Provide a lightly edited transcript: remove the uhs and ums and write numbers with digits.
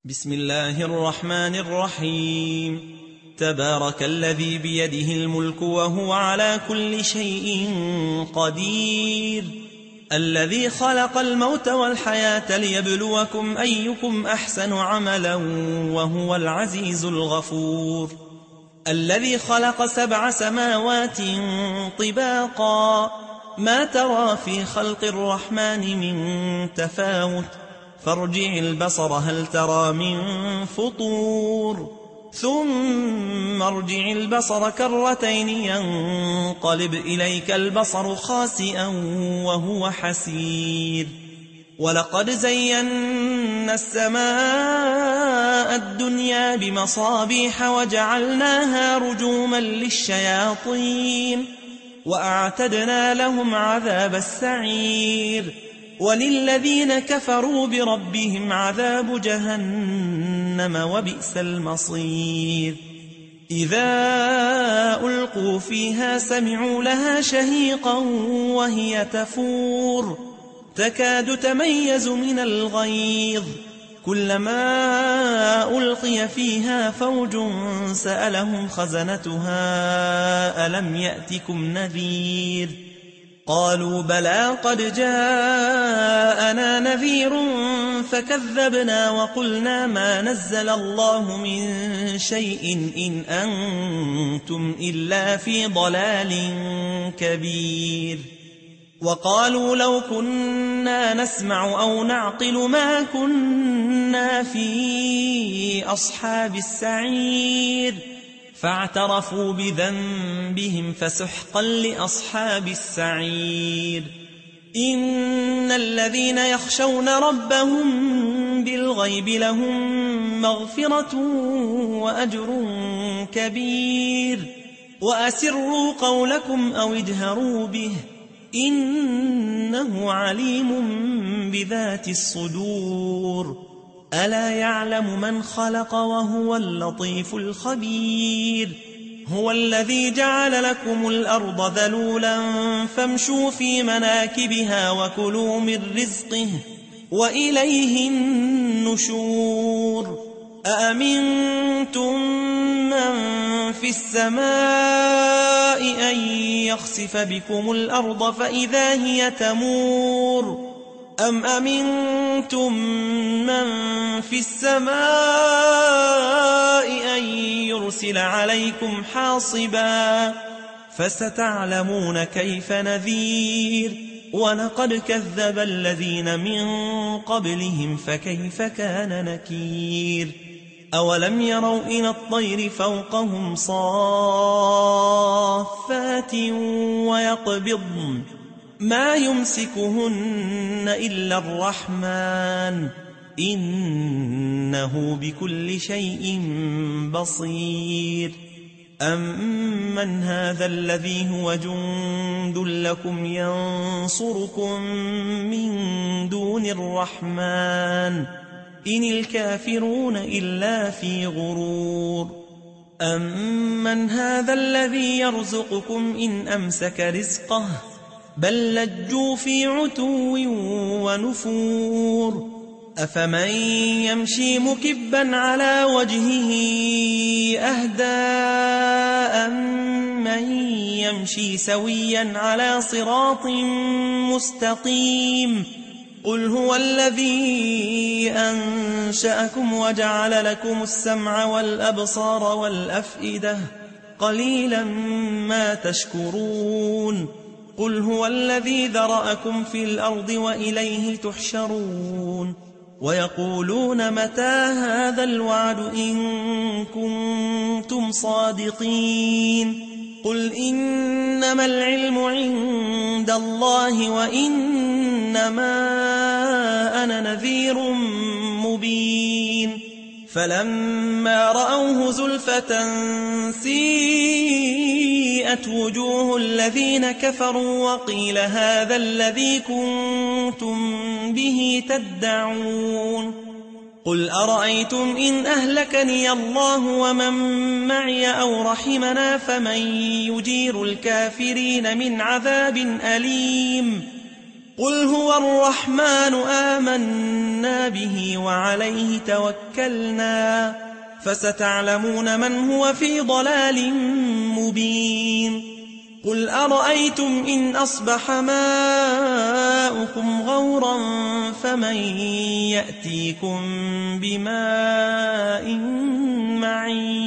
بسم الله الرحمن الرحيم. تبارك الذي بيده الملك وهو على كل شيء قدير، الذي خلق الموت والحياة ليبلوكم أيكم أحسن عملا وهو العزيز الغفور، الذي خلق 7 سماوات طباقا ما ترى في خلق الرحمن من تفاوت، فارجع البصر هل ترى من فطور، ثم ارجع البصر كرتين ينقلب إليك البصر خاسئا وهو حسير. ولقد زينا السماء الدنيا بمصابيح وجعلناها رجوما للشياطين وأعتدنا لهم عذاب السعير. وللذين كفروا بربهم عذاب جهنم وبئس المصير. إذا ألقوا فيها سمعوا لها شهيقا وهي تفور تكاد تميز من الغيظ، كلما ألقي فيها فوج سألهم خزنتها ألم يأتكم نذير؟ قالوا بلى قد جاءنا نذير فكذبنا وقلنا ما نزل الله من شيء إن أنتم إلا في ضلال كبير. وقالوا لو كنا نسمع أو نعقل ما كنا في أصحاب السعير، فاعترفوا بذنبهم فسحقا لأصحاب السعير. إن الذين يخشون ربهم بالغيب لهم مغفرة وأجر كبير. وأسروا قولكم أو اجهروا به إنه عليم بذات الصدور. ألا يعلم من خلق وهو اللطيف الخبير. هو الذي جعل لكم الأرض ذلولا فامشوا في مناكبها وكلوا من رزقه وإليه النشور. أأمنتم من في السماء أن يخسف بكم الأرض فإذا هي تمور، أم أمنتم من في السماء أن يرسل عليكم حاصبا، فستعلمون كيف نذير. ولقد كذب الذين من قبلهم فكيف كان نكير. أولم يروا إلى الطير فوقهم صافات ويقبضن ما يمسكهن إلا الرحمن إنه بكل شيء بصير. أمن هذا الذي هو جند لكم ينصركم من دون الرحمن إن الكافرون إلا في غرور. أمن هذا الذي يرزقكم إن أمسك رزقه بل لجوا في عتو ونفور. أفمن يمشي مكبا على وجهه أهدى أمن يمشي سويا على صراط مستقيم. قل هو الذي أنشأكم وجعل لكم السمع والأبصار والأفئدة قليلا ما تشكرون. قل هو الذي ذرأكم في الأرض وإليه تحشرون. ويقولون متى هذا الوعد إن كنتم صادقين. قل إنما العلم عند الله وإنما أنا نذير مبين. فلما رأوه زلفة سيئت وجوه الذين كفروا وقيل هذا الذي كنتم به تدعون. قل أرأيتم إن أهلكني الله ومن معي أو رحمنا فمن يجير الكافرين من عذاب أليم. قل هو الرحمن آمنا آمنا به وعليه توكلنا فستعلمون من هو في ضلال مبين قل أرأيتم إن أصبح ماؤكم غورا فمن يأتيكم بماء معين